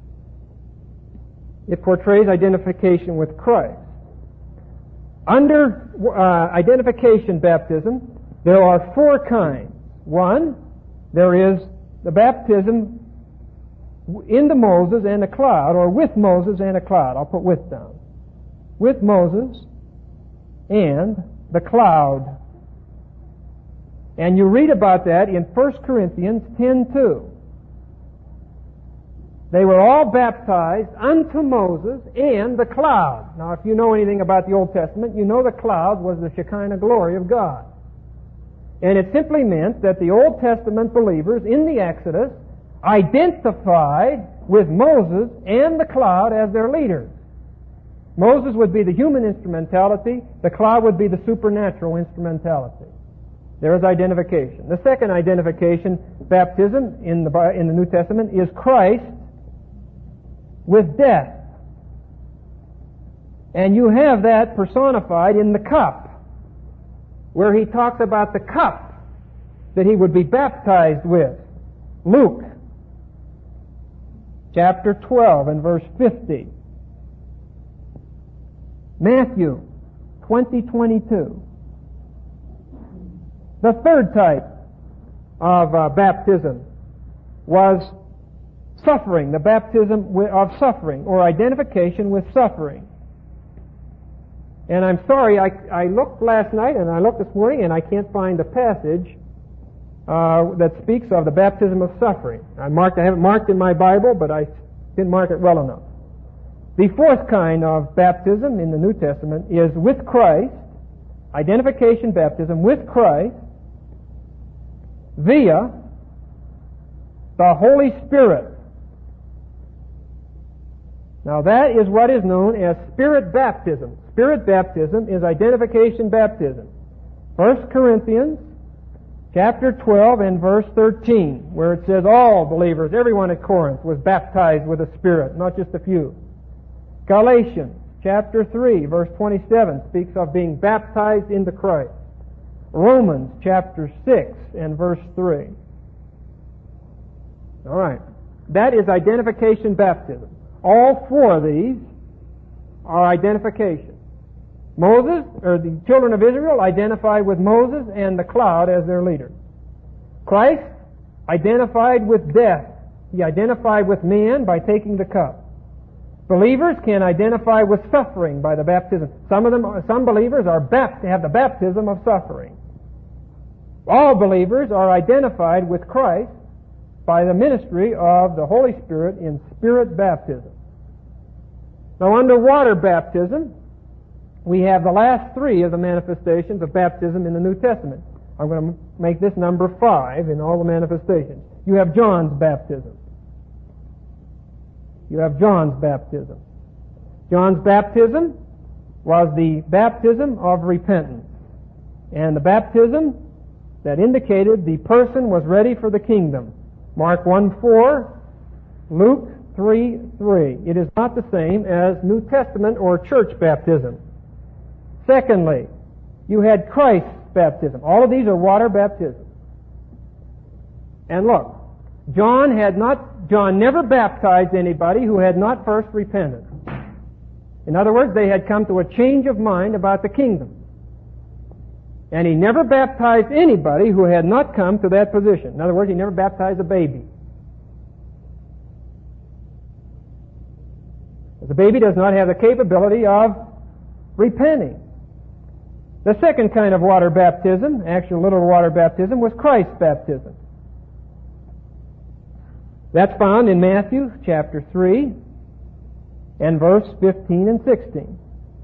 It portrays identification with Christ. Under identification baptism, there are 4 kinds. One, there is the baptism in the Moses and a cloud, or with Moses and a cloud. I'll put with down. With Moses and the cloud. And you read about that in 1 Corinthians 10:2. They were all baptized unto Moses and the cloud. Now, if you know anything about the Old Testament, you know the cloud was the Shekinah glory of God. And it simply meant that the Old Testament believers in the Exodus identified with Moses and the cloud as their leaders. Moses would be the human instrumentality, the cloud would be the supernatural instrumentality. There is identification. The second identification, baptism in the New Testament, is Christ with death. And you have that personified in the cup, where he talks about the cup that he would be baptized with. Luke chapter 12 and verse 50. Matthew 20:22. The third type of baptism was suffering, the baptism of suffering, or identification with suffering. And I'm sorry, I looked last night and I looked this morning and I can't find a passage that speaks of the baptism of suffering. I haven't marked in my Bible, but I didn't mark it well enough. The fourth kind of baptism in the New Testament is with Christ, identification baptism with Christ, via the Holy Spirit. Now that is what is known as Spirit baptism. Spirit baptism is identification baptism. 1 Corinthians chapter 12 and verse 13, where it says all believers, everyone at Corinth, was baptized with the Spirit, not just a few. Galatians chapter 3 verse 27 speaks of being baptized into Christ. Romans chapter 6 and verse 3. All right. That is identification baptism. All four of these are identification. Moses, or the children of Israel, identified with Moses and the cloud as their leader. Christ identified with death. He identified with man by taking the cup. Believers can identify with suffering by the baptism. Some believers have the baptism of suffering. All believers are identified with Christ by the ministry of the Holy Spirit in Spirit baptism. Now, under water baptism, we have the last three of the manifestations of baptism in the New Testament. I'm going to make this number 5 in all the manifestations. You have John's baptism. You have John's baptism. John's baptism was the baptism of repentance, and the baptism that indicated the person was ready for the kingdom. Mark 1:4, Luke 3:3. It is not the same as New Testament or church baptism. Secondly, you had Christ's baptism. All of these are water baptisms. And look, John never baptized anybody who had not first repented. In other words, they had come to a change of mind about the kingdom. And he never baptized anybody who had not come to that position. In other words, he never baptized a baby. The baby does not have the capability of repenting. The second kind of water baptism, actual little water baptism, was Christ's baptism. That's found in Matthew chapter 3 and verse 15 and 16.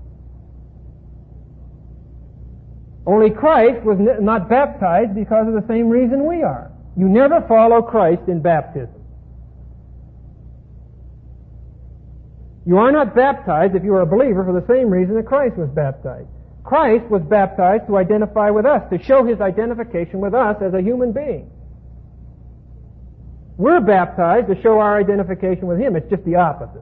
Only Christ was not baptized because of the same reason we are. You never follow Christ in baptism. You are not baptized if you are a believer for the same reason that Christ was baptized. Christ was baptized to identify with us, to show His identification with us as a human being. We're baptized to show our identification with Him. It's just the opposite.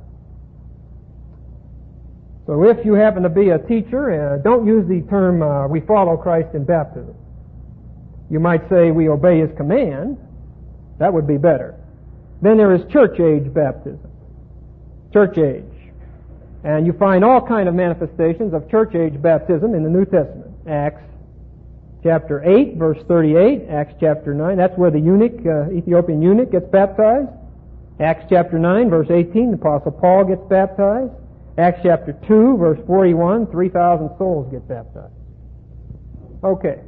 So if you happen to be a teacher, don't use the term, we follow Christ in baptism. You might say we obey His command. That would be better. Then there is church age baptism. Church age. And you find all kind of manifestations of church age baptism in the New Testament. Acts chapter 8, verse 38, Acts chapter 9, that's where the Ethiopian eunuch gets baptized. Acts chapter 9, verse 18, the Apostle Paul gets baptized. Acts chapter 2, verse 41, 3,000 souls get baptized. Okay.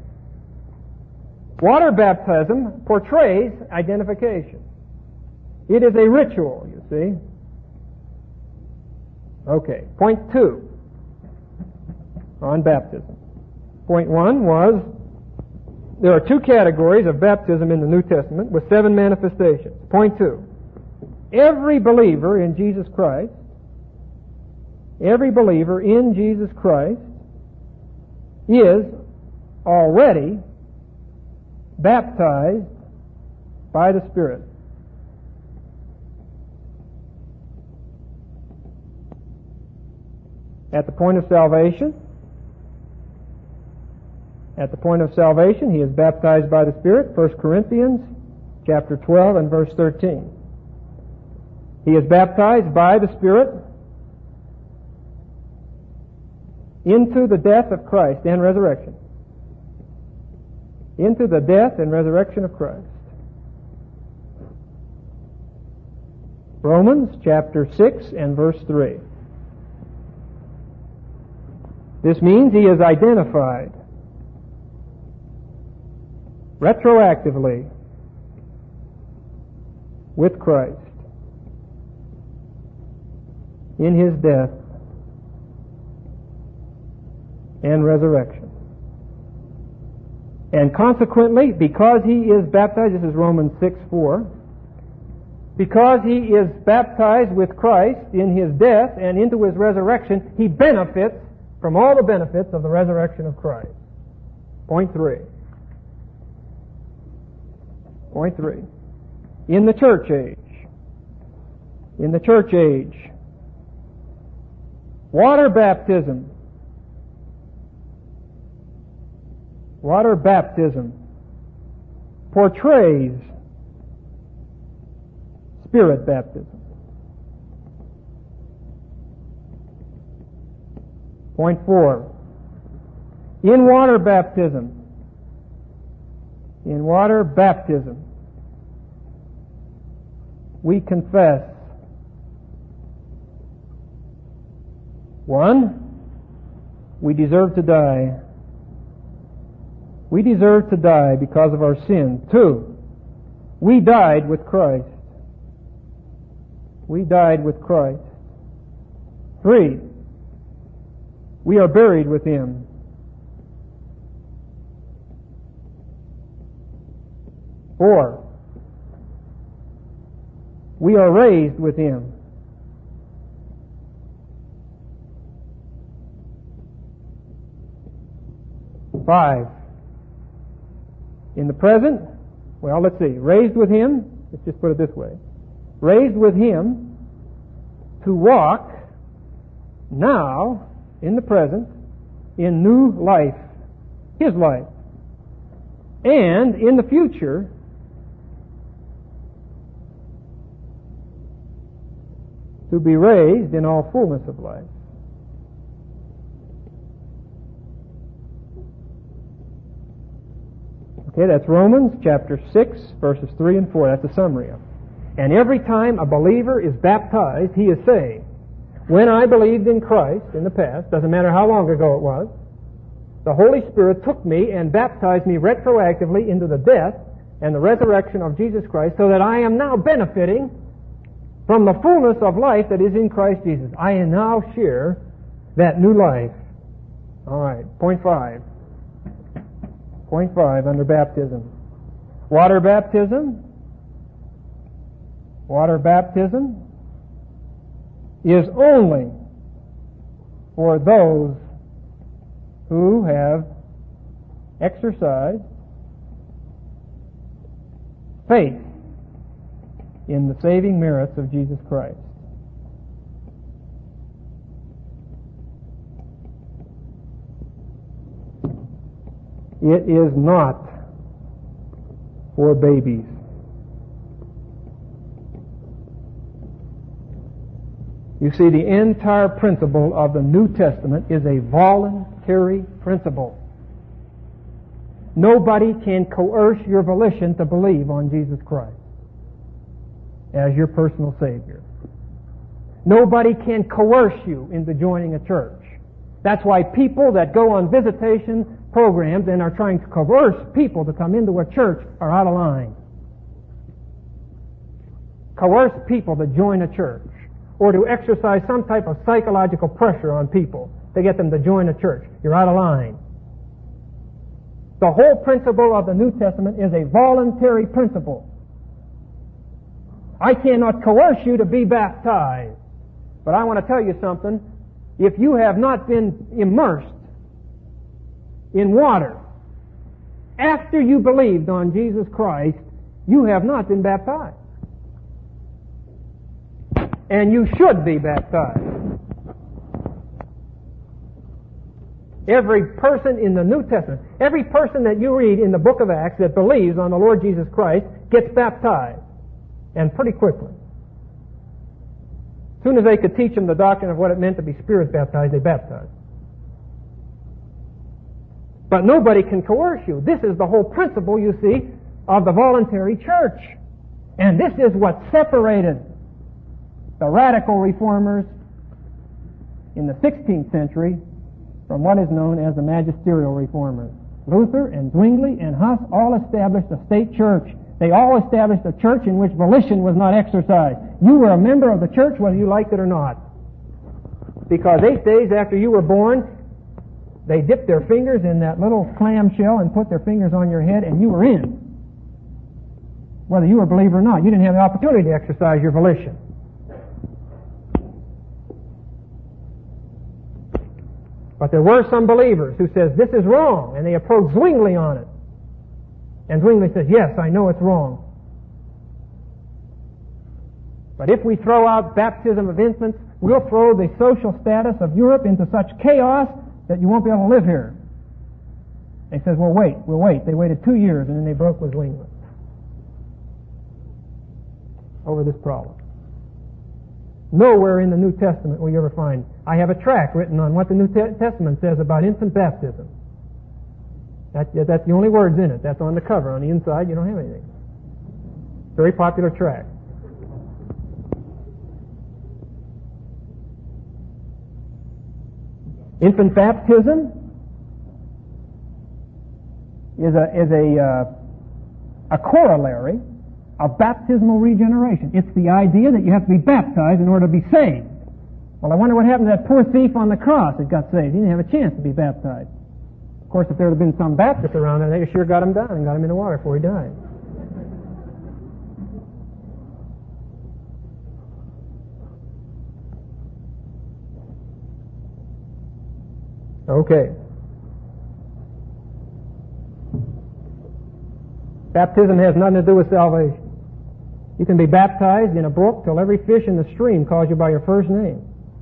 Water baptism portrays identification. It is a ritual, you See? Okay. Point 2 on baptism. Point 1 was there are 2 categories of baptism in the New Testament with 7 manifestations. Point 2. Every believer in Jesus Christ is already baptized by the Spirit. At the point of salvation, he is baptized by the Spirit. 1 Corinthians chapter 12 and verse 13. He is baptized by the Spirit into the death of Christ and resurrection. Into the death and resurrection of Christ. Romans chapter 6 and verse 3. This means he is identified retroactively with Christ in his death and resurrection. And consequently, because he is baptized, this is Romans 6:4, because he is baptized with Christ in his death and into his resurrection, he benefits from all the benefits of the resurrection of Christ. Point 3. Point 3. In the church age, water baptism portrays Spirit baptism. Point 4. In water baptism, we confess, 1, we deserve to die. We deserve to die because of our sin. 2, we died with Christ. 3, we are buried with Him. 4, we are raised with Him. 5, in the present, well, let's see, raised with Him, let's just put it this way, raised with Him to walk now, in the present, in new life, His life, and in the future, to be raised in all fullness of life. Okay, that's Romans chapter 6, verses 3 and 4. That's a summary of it. And every time a believer is baptized, he is saying, when I believed in Christ in the past, doesn't matter how long ago it was, the Holy Spirit took me and baptized me retroactively into the death and the resurrection of Jesus Christ, so that I am now benefiting from the fullness of life that is in Christ Jesus. I now share that new life. All right, point 5. Point 5 under baptism. Water baptism is only for those who have exercised faith in the saving merits of Jesus Christ. It is not for babies. You see, the entire principle of the New Testament is a voluntary principle. Nobody can coerce your volition to believe on Jesus Christ as your personal Savior. Nobody can coerce you into joining a church. That's why people that go on visitation programs and are trying to coerce people to come into a church are out of line. coerce people to join a church or to exercise some type of psychological pressure on people to get them to join a church. You're out of line. The whole principle of the New Testament is a voluntary principle. I cannot coerce you to be baptized. But I want to tell you something. If you have not been immersed in water after you believed on Jesus Christ, you have not been baptized. And you should be baptized. Every person in the New Testament, every person that you read in the book of Acts that believes on the Lord Jesus Christ gets baptized. And pretty quickly. As soon as they could teach them the doctrine of what it meant to be spirit baptized, they baptized. But nobody can coerce you. This is the whole principle, you see, of the voluntary church. And this is what separated the radical reformers in the 16th century from what is known as the magisterial reformers. Luther and Zwingli and Huss all established a state church. They all established a church in which volition was not exercised. You were a member of the church whether you liked it or not. Because 8 days after you were born, they dipped their fingers in that little clam shell and put their fingers on your head and you were in. Whether you were a believer or not. You didn't have the opportunity to exercise your volition. But there were some believers who says this is wrong, and they approached Zwingli on it. And Zwingli says, yes, I know it's wrong. But if we throw out baptism of infants, we'll throw the social status of Europe into such chaos that you won't be able to live here. They says, we'll wait. They waited 2 years and then they broke with Zwingli over this problem. Nowhere in the New Testament will you ever find. I have a tract written on what the New Testament says about infant baptism. That's the only words in it. That's on the cover. On the inside, you don't have anything. Very popular tract. Infant baptism is a corollary of baptismal regeneration. It's the idea that you have to be baptized in order to be saved. Well, I wonder what happened to that poor thief on the cross that got saved. He didn't have a chance to be baptized. Of course, if there had been some Baptists around there, they sure got him down and got him in the water before he died. Okay. Baptism has nothing to do with salvation. You can be baptized in a brook till every fish in the stream calls you by your first name.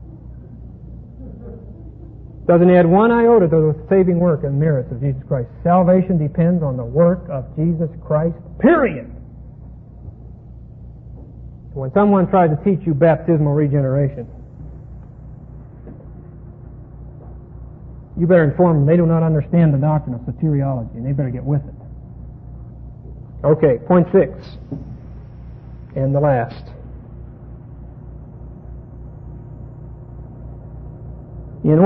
Doesn't add one iota to the saving work and merits of Jesus Christ. Salvation depends on the work of Jesus Christ, period. When someone tries to teach you baptismal regeneration, you better inform them they do not understand the doctrine of soteriology, and they better get with it. Okay, point 6, and the last. In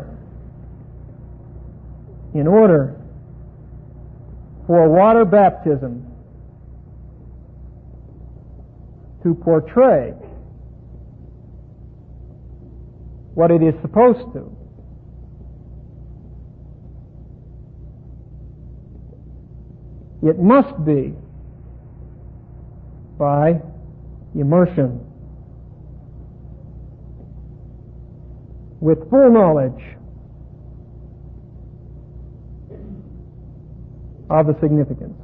order for water baptism to portray what it is supposed to, it must be by immersion with full knowledge of the significance.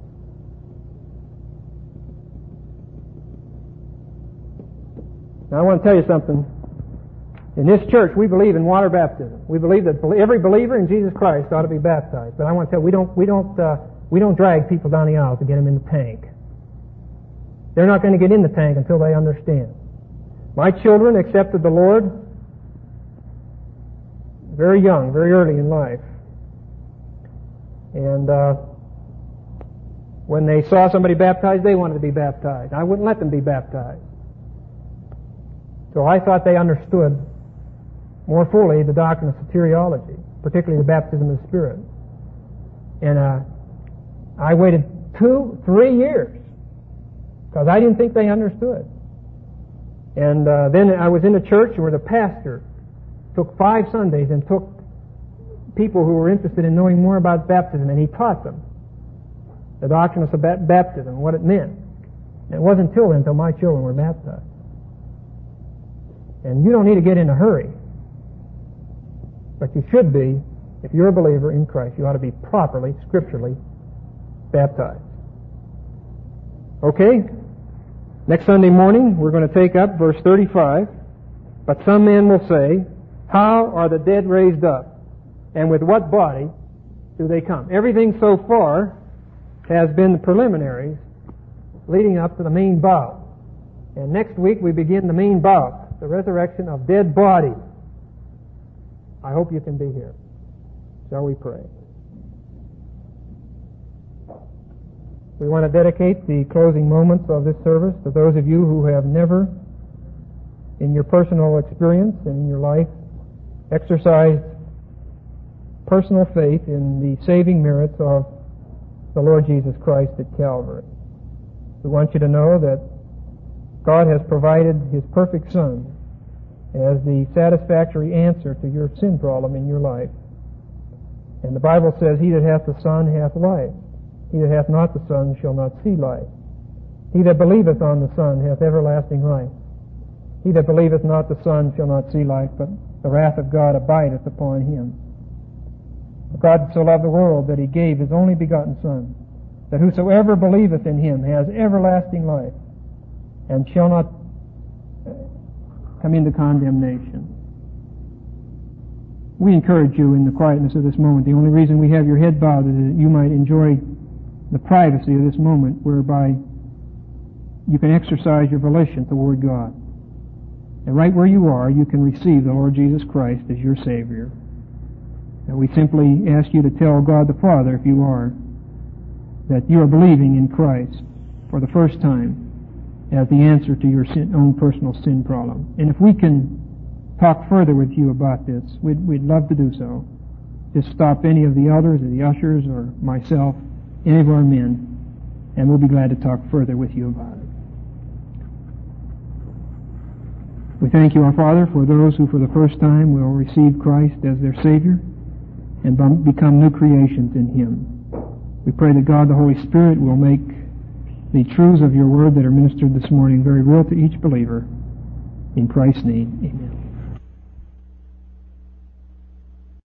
Now I want to tell you something. In this church, we believe in water baptism. We believe that every believer in Jesus Christ ought to be baptized. But I want to tell you, we don't drag people down the aisle to get them in the tank. They're not going to get in the tank until they understand. My children accepted the Lord very young, very early in life. And when they saw somebody baptized, they wanted to be baptized. I wouldn't let them be baptized. So I thought they understood more fully the doctrine of soteriology, particularly the baptism of the Spirit. And I waited 2-3 years because I didn't think they understood. And then I was in a church where the pastor took 5 Sundays and took people who were interested in knowing more about baptism, and he taught them the doctrine of baptism, what it meant. And it wasn't until then until my children were baptized. And you don't need to get in a hurry, but you should be. If you're a believer in Christ, you ought to be properly, scripturally baptized. Okay? Next Sunday morning, we're going to take up verse 35. But some men will say, how are the dead raised up? And with what body do they come? Everything so far has been the preliminaries leading up to the main bout. And next week we begin the main bout, the resurrection of dead bodies. I hope you can be here. Shall we pray? We want to dedicate the closing moments of this service to those of you who have never, in your personal experience and in your life, exercised personal faith in the saving merits of the Lord Jesus Christ at Calvary. We want you to know that God has provided His perfect Son as the satisfactory answer to your sin problem in your life. And the Bible says, he that hath the Son hath life. He that hath not the Son shall not see life. He that believeth on the Son hath everlasting life. He that believeth not the Son shall not see life, but the wrath of God abideth upon him. God so loved the world that He gave His only begotten Son, that whosoever believeth in Him has everlasting life, and shall not come into condemnation. We encourage you in the quietness of this moment. The only reason we have your head bowed is that you might enjoy the privacy of this moment whereby you can exercise your volition toward God. And right where you are, you can receive the Lord Jesus Christ as your Savior. And we simply ask you to tell God the Father, if you are, that you are believing in Christ for the first time as the answer to your own personal sin problem. And if we can talk further with you about this, we'd love to do so. Just stop any of the elders or the ushers or myself, any of our men, and we'll be glad to talk further with you about it. We thank you, our Father, for those who for the first time will receive Christ as their Savior and become new creations in Him. We pray that God the Holy Spirit will make the truths of your word that are ministered this morning very real to each believer. In Christ's name, amen.